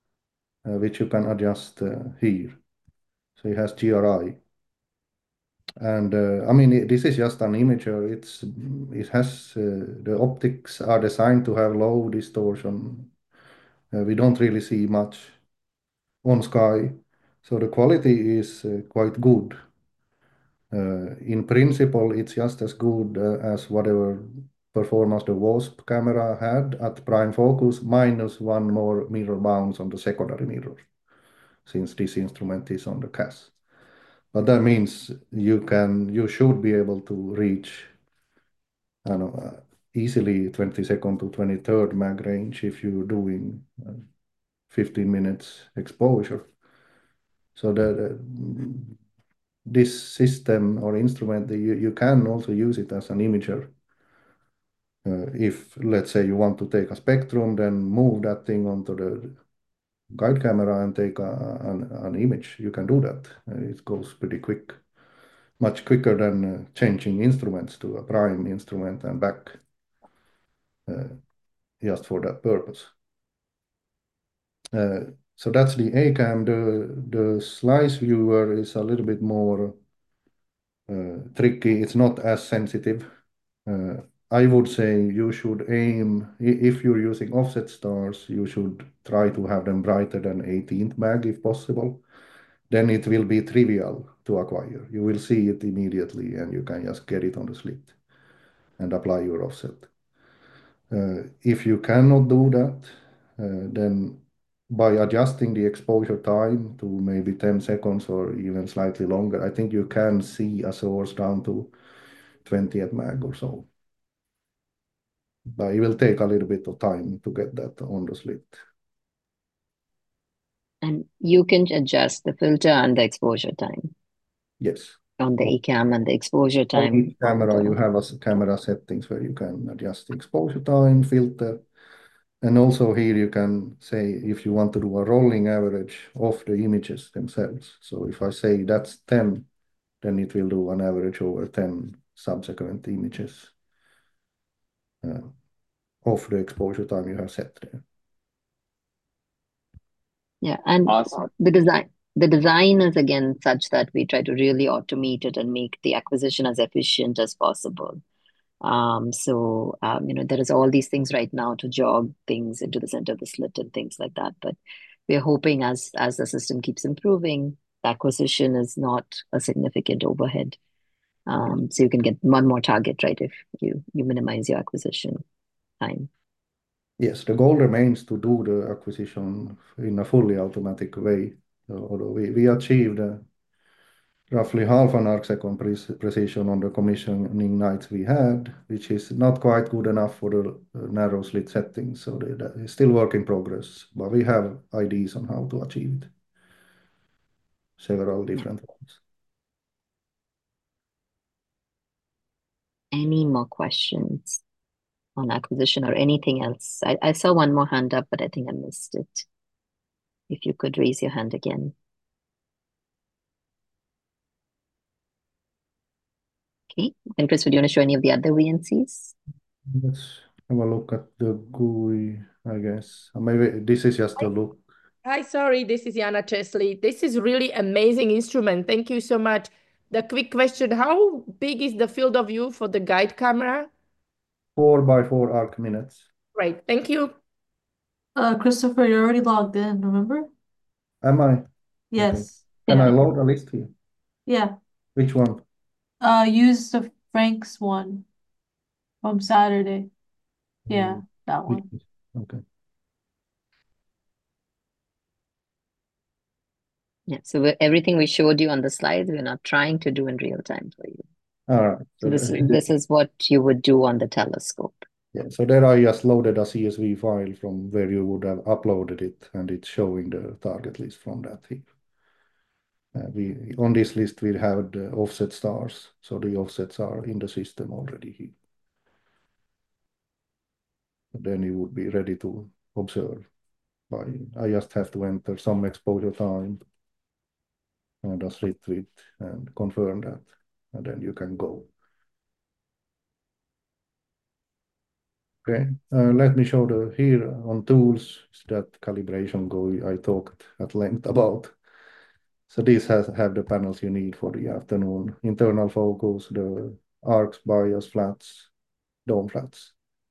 which you can adjust here. So it has GRI. And I mean, this is just an imager. It has the optics are designed to have low distortion. We don't really see much on sky, so the quality is quite good. In principle, it's just as good as whatever performance the WASP camera had at prime focus, minus one more mirror bounce on the secondary mirror, since this instrument is on the CAS. But that means you should be able to reach, I don't know, easily 22nd to 23rd mag range if you're doing 15 minutes exposure. So this system or instrument, you can also use it as an imager. If, let's say, you want to take a spectrum, then move that thing onto the guide camera and take an image. You can do that. It goes pretty quick, much quicker than changing instruments to a prime instrument and back, just for that purpose. So that's the ACAM. The slice viewer is a little bit more tricky. It's not as sensitive. I would say you should aim, if you're using offset stars, you should try to have them brighter than 18th mag if possible. Then it will be trivial to acquire. You will see it immediately and you can just get it on the slit and apply your offset. If you cannot do that, then by adjusting the exposure time to maybe 10 seconds or even slightly longer, I think you can see a source down to 20th mag or so. But it will take a little bit of time to get that on the slit. And you can adjust the filter and the exposure time. Yes. On the ACAM and the exposure On time. each camera, you have a camera settings where you can adjust the exposure time, filter. And also here you can say if you want to do a rolling average of the images themselves. So if I say that's 10, then it will do an average over 10 subsequent images of the exposure time you have set there. Yeah, and Awesome. the design is again such that we try to really automate it and make the acquisition as efficient as possible. There is all these things right now to jog things into the center of the slit and things like that. But we're hoping as the system keeps improving, the acquisition is not a significant overhead. So you can get one more target, right, if you minimize your acquisition time. Yes, the goal remains to do the acquisition in a fully automatic way. Although we achieved roughly half an arcsecond precision on the commissioning nights we had, which is not quite good enough for the narrow slit settings. So that is still work in progress, but we have ideas on how to achieve it. Several different ones. Any more questions on acquisition or anything else? I saw one more hand up, but I think I missed it. If you could raise your hand again. Okay, and Chris, would you want to show any of the other VNCs? Let's have a look at the GUI, I guess. Maybe this is just a look. Hi, sorry, this is Jana Chesley. This is really amazing instrument. Thank you so much. The quick question, how big is the field of view for the guide camera? 4x4 arc minutes. Great, thank you. Christopher, you're already logged in, remember? Am I? Yes. Okay. Can I Yeah. load a list here? Yeah. Which one? Use the Frank's one from Saturday. Yeah, that one. Okay. Yeah, so everything we showed you on the slides, we're not trying to do in real time for you. All right. So this is what you would do on the telescope. Yeah, so there I just loaded a CSV file from where you would have uploaded it, and it's showing the target list from that here. On this list we have the offset stars, so the offsets are in the system already here. Then you would be ready to observe. I just have to enter some exposure time and a slit width and confirm that, and then you can go. Okay, let me show here on tools that calibration GUI I talked at length about. So these have the panels you need for the afternoon. Internal focus, the arcs, bias, flats, dome flats.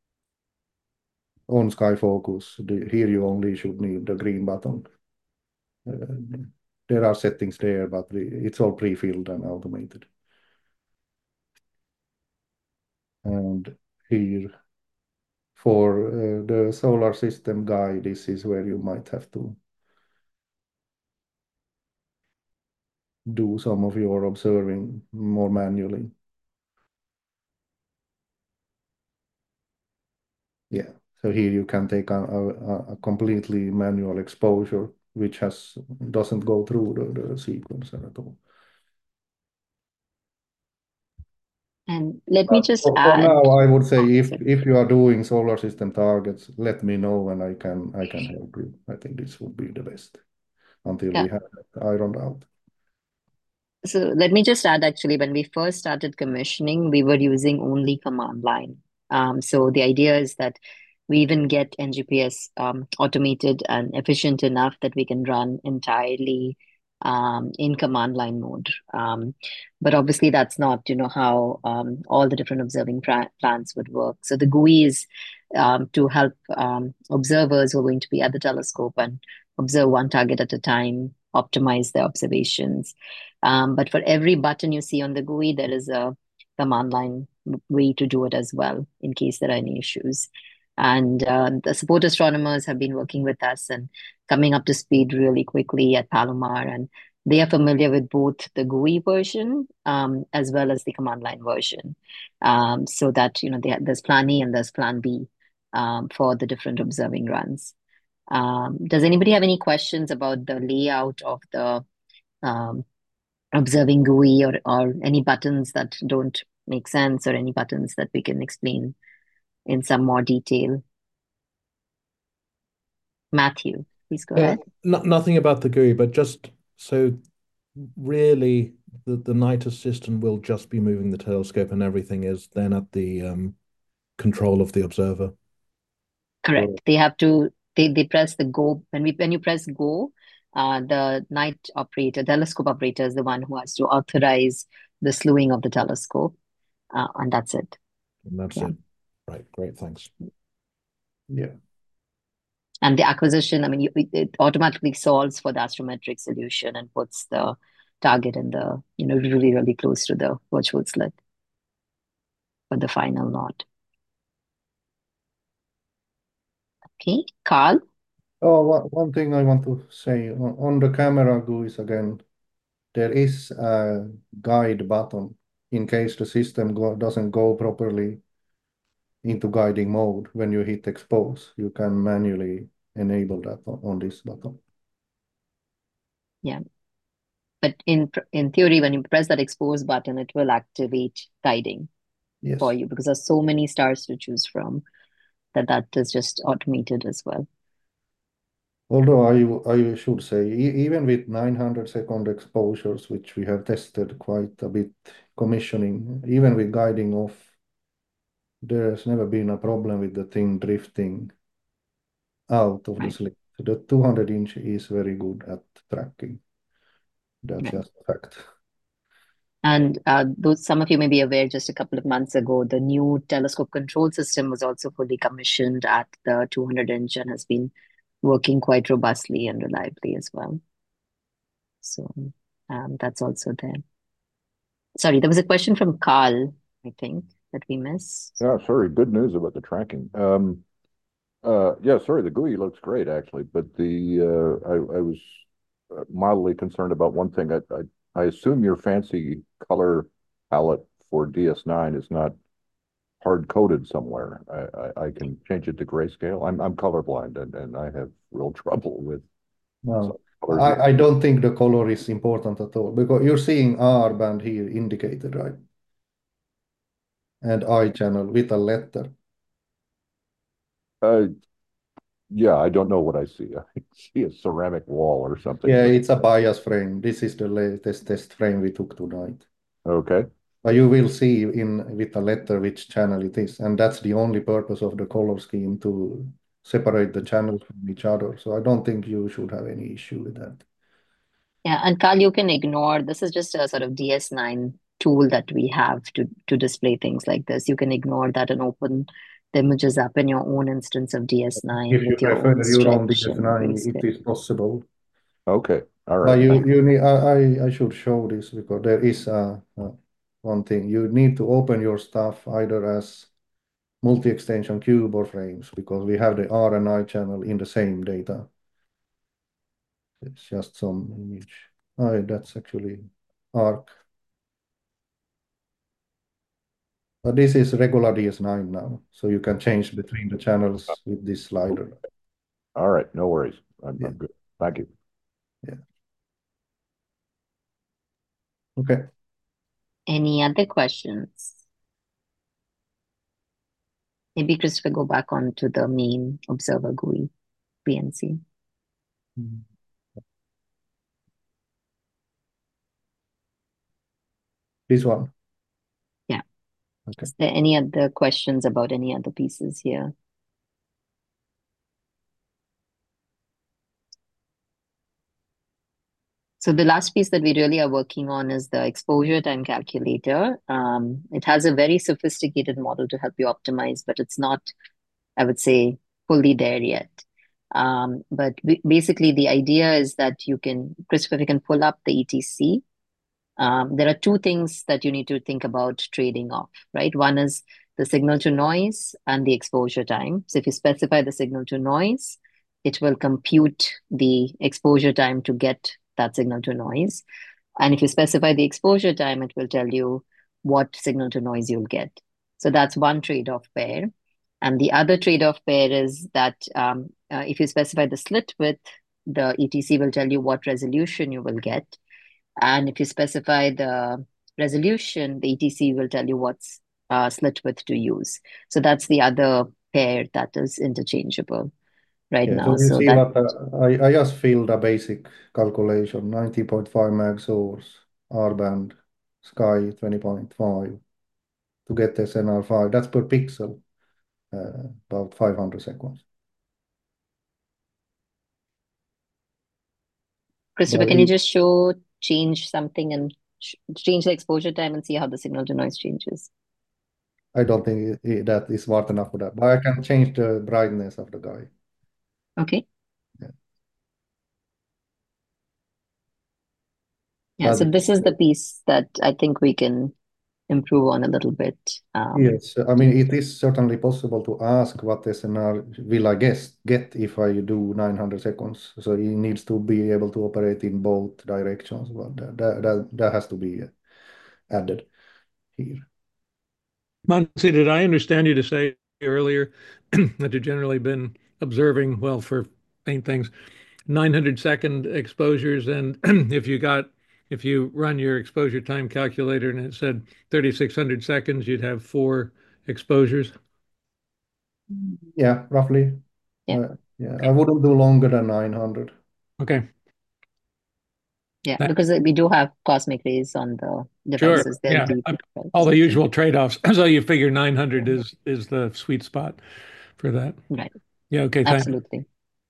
On sky focus, here you only should need the green button. There are settings there, but it's all pre-filled and automated. And here for the solar system guide, this is where you might have to do some of your observing more manually. Yeah, so here you can take a completely manual exposure, which doesn't go through the sequencer at all. And let me just For add. now, I would say if you are doing solar system targets, let me know and I can help you. I think this would be the best until we have that ironed out. So let me just add, actually, when we first started commissioning, we were using only command line. So the idea is that we even get NGPS automated and efficient enough that we can run entirely in command line mode. But obviously that's not, how all the different observing plans would work. So the GUI is to help observers who are going to be at the telescope and observe one target at a time, optimize their observations. But for every button you see on the GUI, there is a command line way to do it as well in case there are any issues. And the support astronomers have been working with us and coming up to speed really quickly at Palomar. And they are familiar with both the GUI version as well as the command line version. So that, there's plan A and there's plan B for the different observing runs. Does anybody have any questions about the layout of the observing GUI or any buttons that don't make sense or any buttons that we can explain in some more detail? Matthew, please go ahead. Nothing about the GUI, but just so really the night assistant will just be moving the telescope and everything is then at the control of the observer. Correct. They have to they press the go when you press go, the night operator, telescope operator is the one who has to authorize the slewing of the telescope, and that's it. And that's it. Right. Great. Thanks. Yeah. And the acquisition, it automatically solves for the astrometric solution and puts the target in the, really, really close to the virtual slit for the final knot. Okay, Carl? Oh, one thing I want to say on the camera GUIs again, there is a guide button in case the system doesn't go properly into guiding mode. When you hit expose, you can manually enable that on this button. Yeah. But in theory, when you press that expose button, it will activate guiding for you because there's so many stars to choose from that is just automated as well. Although I should say, even with 900-second exposures, which we have tested quite a bit commissioning, even with guiding off, there's never been a problem with the thing drifting out of the slit. The 200-inch is very good at tracking. That's just a fact. And some of you may be aware, just a couple of months ago, the new telescope control system was also fully commissioned at the 200-inch and has been working quite robustly and reliably as well. So that's also there. Sorry, there was a question from Carl, I think, that we missed. Yeah, sorry. Good news about the tracking. Yeah, sorry, the GUI looks great actually, but I was mildly concerned about one thing. I assume your fancy color palette for DS9 is not hard coded somewhere. I can change it to grayscale. I'm colorblind and I have real trouble with. No, I don't think the color is important at all because you're seeing R band here indicated, right? And I channel with a letter. Yeah, I don't know what I see. I see a ceramic wall or something. Yeah, it's a bias frame. This is the latest test frame we took tonight. Okay. But you will see with the letter which channel it is, and that's the only purpose of the color scheme, to separate the channels from each other. So I don't think you should have any issue with that. Yeah, and Carl, you can ignore, this is just a sort of DS9 tool that we have to display things like this. You can ignore that and open the images up in your own instance of DS9 If you with your prefer own your own stretch and DS9, grayscale. it is possible. Okay, all But right. you need, I should show this because there is one thing. You need to open your stuff either as multi-extension cube or frames, because we have the R and I channel in the same data. It's just some image. Oh, that's actually ARC. But this is regular DS9 now, so you can change between the channels with this slider. All right, no worries. I'm Yeah. good. Thank you. Yeah. Okay. Any other questions? Maybe Christopher, go back onto the main observer GUI PNC. This one. Yeah. Okay. Is there any other questions about any other pieces here? So the last piece that we really are working on is the exposure time calculator. It has a very sophisticated model to help you optimize, but it's not, I would say, fully there yet. But basically, the idea is that you can, Christopher, you can pull up the ETC. There are two things that you need to think about trading off, right? One is the signal to noise and the exposure time. So if you specify the signal to noise, it will compute the exposure time to get that signal to noise. And if you specify the exposure time, it will tell you what signal to noise you'll get. So that's one trade-off pair. And the other trade-off pair is that if you specify the slit width, the ETC will tell you what resolution you will get. And if you specify the resolution, the ETC will tell you what's slit width to use. So that's the other pair that is interchangeable right Yeah, now. so you So see that what I just filled a basic calculation, 90.5 meg source, R band, sky 20.5 to get SNR5. That's per pixel, about 500 seconds. Christopher, But can you just change something and change the exposure time and see how the signal to noise changes? I don't think that is smart enough for that. But I can change the brightness of the guy. Okay. Yeah. Yeah, so But this is the piece that I think we can improve on a little bit. yes, I mean, it is certainly possible to ask what SNR will I get if I do 900 seconds. So he needs to be able to operate in both directions. But that has to be added here. Mansi, did I understand you to say earlier that you've generally been observing, well, for main things, 900-second exposures, and if you run your exposure time calculator and it said 3,600 seconds, you'd have 4 exposures? Yeah, roughly. Yeah. Yeah, I wouldn't do longer than 900. Okay. Yeah, because we do have cosmic rays on the devices. Sure. Yeah. All the usual trade-offs. So you figure 900 is the sweet spot for that. Right. Yeah. Okay. Thanks. Absolutely.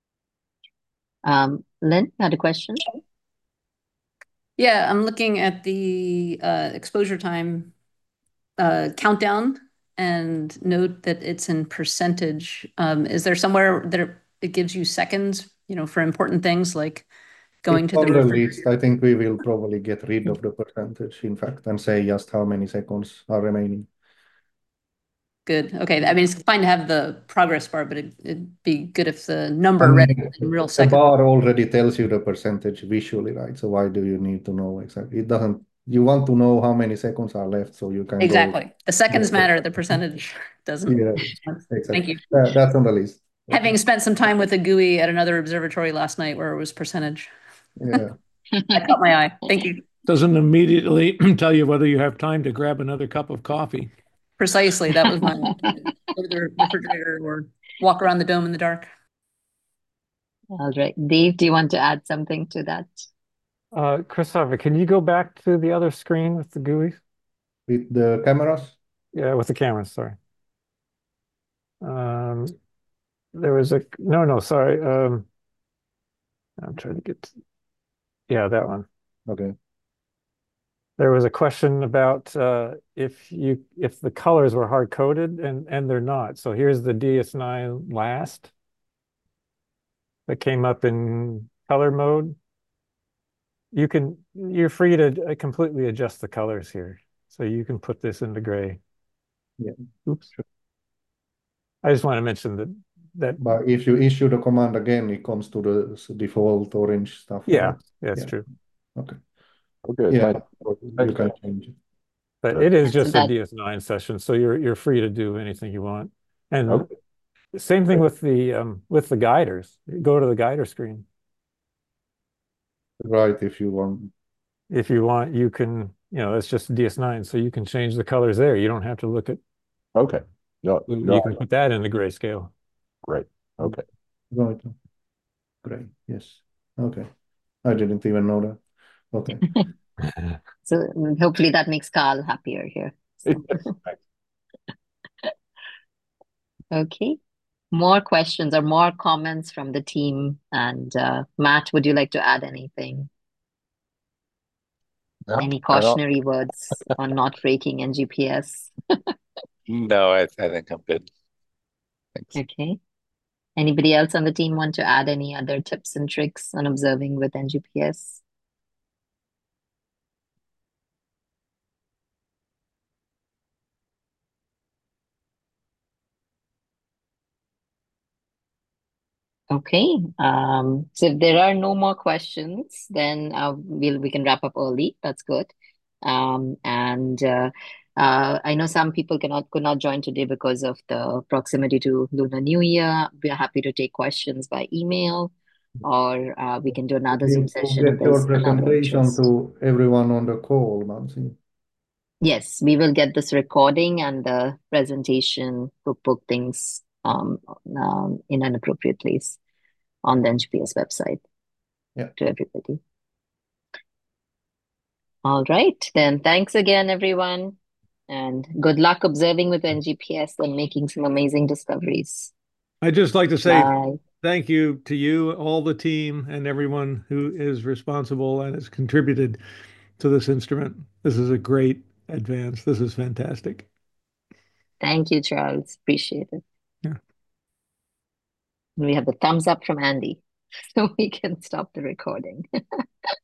Lynn, had a question? Yeah, I'm looking at the exposure time countdown and note that it's in percentage. Is there somewhere that it gives you seconds, for important things like going to the refrigerator? List, I think we will probably get rid of the percentage, in fact, and say just how many seconds are remaining. Good. Okay. I mean, it's fine to have the progress bar, but it'd be good if the number read in real seconds. The bar already tells you the percentage visually, right? So why do you need to know exactly? It doesn't. You want to know how many seconds are left so you can Exactly. The seconds matter. The percentage doesn't. Yeah, exactly. Thank you. That's on the list. Having spent some time with a GUI at another observatory last night where it was percentage. Yeah. That caught my eye. Thank you. Doesn't immediately tell you whether you have time to grab another cup of coffee. Precisely. That was my go to the refrigerator or walk around the dome in the dark. All right. Dave, do you want to add something to that? Christopher, can you go back to the other screen with the GUIs? With the cameras? Yeah, with the cameras, sorry. There was a no, sorry. I'm trying to get yeah, that one. Okay. There was a question about if the colors were hard coded and they're not. So here's the DS9 last that came up in color mode. You're free to completely adjust the colors here. So you can put this into gray. Yeah. Oops. I just want to mention that. But if you issue the command again, it comes to the default orange stuff, Yeah, right? that's Yeah. true. Okay. Okay, Yeah, thanks. you can change it. But Good. it is So just a that DS9 session, so you're free to do anything you want. And Okay. same thing with the guiders. Go to the guider screen. Right, if you want. If you want, you can, it's just DS9, so you can change the colors there. You don't have to look at, Okay. No, you can put that in the grayscale. great. Okay. Right. Great. Yes. Okay. I didn't even know that. Okay. so hopefully that makes Carl happier here. So, okay. More questions or more comments from the team. And Matt, would you like to add anything? No, Any I don't. cautionary words on not breaking NGPS? No, I think I'm good. Thanks. Okay. Anybody else on the team want to add any other tips and tricks on observing with NGPS? Okay. So if there are no more questions, then we can wrap up early. That's good. And I know some people could not join today because of the proximity to Lunar New Year. We are happy to take questions by email, or we can do another Zoom Need to session if get your there's another presentation interest. to everyone on the call, Nancy. Yes, we will get this recording and the presentation, book things in an appropriate place on the NGPS website to everybody. All right, then thanks again, everyone. And good luck observing with NGPS and making some amazing discoveries. I'd just like to say Bye. thank you to you, all the team, and everyone who is responsible and has contributed to this instrument. This is a great advance. This is fantastic. Thank you, Charles. Appreciate it. Yeah. We have the thumbs up from Andy, so we can stop the recording.